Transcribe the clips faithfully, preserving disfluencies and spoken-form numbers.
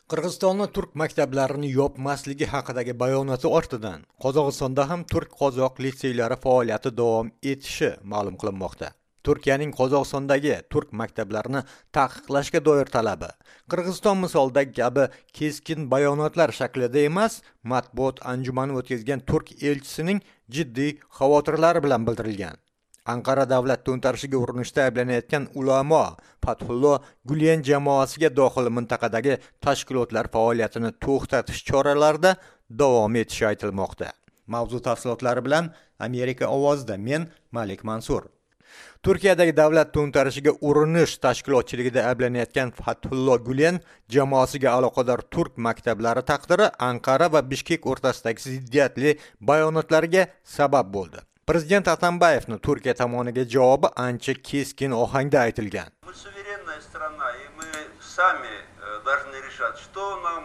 Qirg'izistonning turk maktablarini yopmasligi haqidagi bayonoti ortidan Qozog'istonda ham turk-qozoq litseylari faoliyati davom etishi ma'lum qilinmoqda. Turkiyaning Qozog'istondagi turk maktablarini taqiqlashga doir talabi Qirg'iziston misolidagi kabi keskin bayonotlar shaklida emas, matbuot anjumani o'tkazgan turk elchisining jiddiy xavotirlari bilan bildirilgan. Anqara davlat to'ntarishiga urinishda ayblanayotgan ulamo Fathullo Gulen jamoasiga dohil mintaqadagi tashkilotlar faoliyatini to'xtatish choralarida davom etishi aytilmoqda. Mavzu tafsilotlari bilan Amerika ovozida men Malik Mansur. Turkiyadagi davlat to'ntarishiga urinish tashkilotchiligida ayblanayotgan Fathullo Gulen jamoasiga aloqador turk maktablari taqdiri Anqara va Bishkek o'rtasidagi ziddiyatli bayonotlariga sabab bo'ldi. Prezident Atambayevning Turkiya tomoniga javobi ancha keskin ohangda aytilgan. Мы суверенная страна, и мы сами должны решать, что нам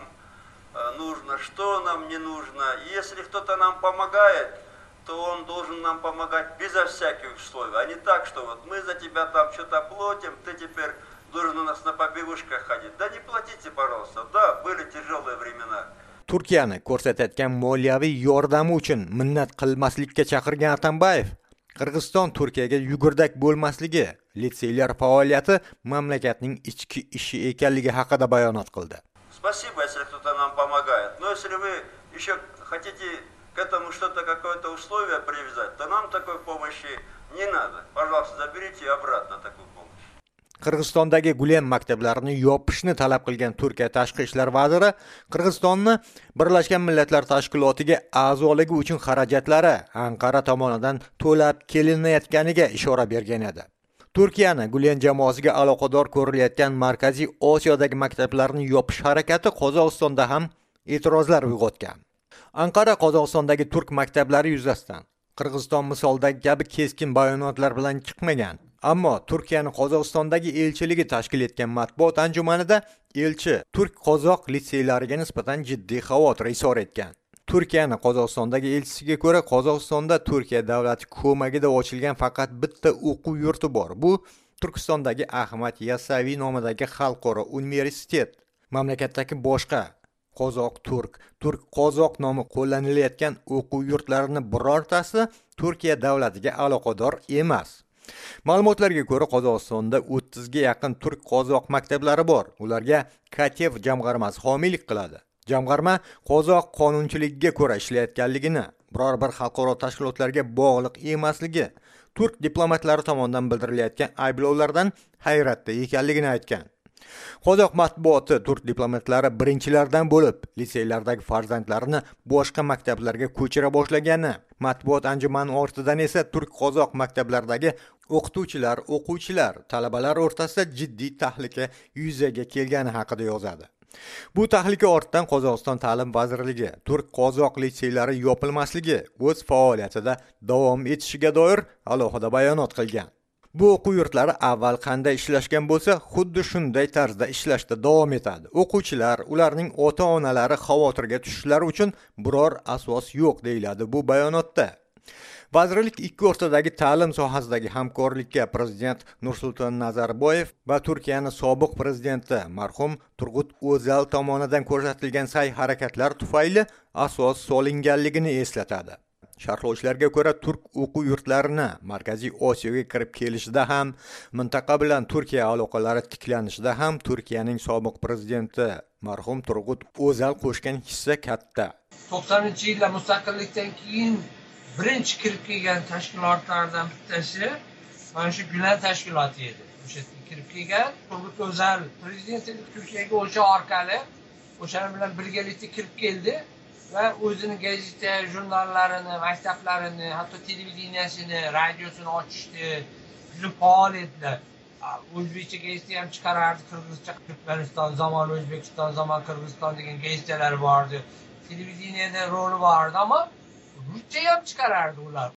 нужно, что нам не нужно. Если кто-то нам помогает, то он должен нам помогать безо всяких условий, а не так, что вот мы за тебя там что-то платим, ты теперь должен у нас на побегушках ходить. Да не платите, пожалуйста. Да, были тяжелые времена. Turkiyani ko'rsatayotgan moliyaviy yordami uchun minnat qilmaslikka chaqirgan Atambayev, Qirg'iziston Turkiyaga yugurdak bo'lmasligi, litseylar faoliyati mamlakatning ichki ishi ekanligi haqida bayonot qildi. Спасибо, если кто-то нам помогает. Но если вы еще хотите к этому что-то, какое-то условие привязать, то нам такой помощи не надо. Пожалуйста, заберите обратно такую помощь. Qirg'izistondagi Gulen maktablarini yopishni talab qilgan Turkiya tashqi ishlar vaziri Qirg'izistonni Birlashgan Millatlar Tashkilotiga a'zoligi uchun xarajatlari Anqara tomonidan to'lab kelinayotganiga ishora bergan edi. Turkiyani Gulen jamoasiga aloqador ko'rilayotgan Markaziy Osiyodagi maktablarni yopish harakati Qozog'istonda ham e'tirozlar uyg'otgan. Anqara Qozog'istondagi turk maktablari yuzasidan Qirg'iziston misolidagi kabi keskin bayonotlar bilan chiqmagan. Ammo Turkiyani Qozog'istondagi elchiligi tashkil etgan matbuot anjumanida elchi turk-qozoq litseylariga nisbatan jiddiy xavotir izhor etgan. Turkiyani Qozog'istondagi elchisiga ko'ra, Qozog'istonda Turkiya davlati ko'magida ochilgan faqat bitta o'quv yurti bor. Bu Turkistondagi Ahmad Yassaviy nomidagi xalqaro universitet. Mamlakatdagi boshqa qozoq-turk, turk-qozoq nomi qo'llanilayotgan o'quv yurtlarini birortasi Turkiya davlatiga aloqador emas. Ma'lumotlarga ko'ra, Qozog'istonda o'ttiz ga yaqin turk-qozoq maktablari bor. Ularga Katev jamg'armasi homiylik qiladi. Jamg'arma qozoq qonunchiligiga ko'ra ishlayotganligini, biror bir xalqaro tashkilotlarga bog'liq emasligi, turk diplomatlari tomonidan bildirilayotgan ayblovlardan hayratda ekanligini aytgan. Qozoq matbuoti turk diplomatlari birinchilardan bo'lib, liseylardagi farzandlarini boshqa maktablarga ko'chira boshlagani, matbuot anjumani ortidan esa turk-qozoq maktablaridagi o'qituvchilar, o'quvchilar, talabalar o'rtasida jiddiy tahlika yuzaga kelgani haqida yozadi. Bu tahlika ortidan Qozog'iston Ta'lim vazirligi turk-qozoq litseylari yopilmasligi o'z faoliyatida davom etishiga doir alohida bayonot qilgan. Bu o'quv yurtlari avval qanday ishlashgan bo'lsa, xuddi shunday tarzda ishlashda davom etadi. O'quvchilar, ularning ota-onalari xavotirga tushishlari uchun biror asos yo'q deyiladi bu bayonotda. Vazirlik ikki o'rtadagi ta'lim sohasidagi hamkorlikka Prezident Nursulton Nazarboyev va Turkiyaning sobiq prezidenti marhum Turg'ut O'zal tomonidan ko'rsatilgan sa'y-harakatlar tufayli asos solinganligini eslatadi. Sharhlovchilarga ko'ra, turk o'quv yurtlarini Markaziy Osiyoga kirib kelishida ham, mintaqa bilan Turkiya aloqalari tiklanishida ham Turkiyaning sobiq prezidenti marhum Turg'ut O'zal qo'shgan hissa katta. to'qsoninchi yillar mustaqillikdan keyin birinchi kirib kelgan tashkilotlardan bittasi mana shu Gulen tashkiloti edi. O'sha kirib kelgan Turg'ut O'zal prezidentlik Turkiyaga o'sha orqali o'shalar bilan birgalikda kirib keldi. Va o'zining gazeta, jurnallarini, maktablarini, hatto televideniyasini, radiosini ochishdi, juda faol edilar. O'zbekcha gazeta ham chiqarardi, qirg'izcha Turkmaniston, Zamon O'zbekiston, Zamon Qirg'iziston degan gazetalar bordi. Televideniyada roli bordi, ammo ruscha ham chiqarardi ular.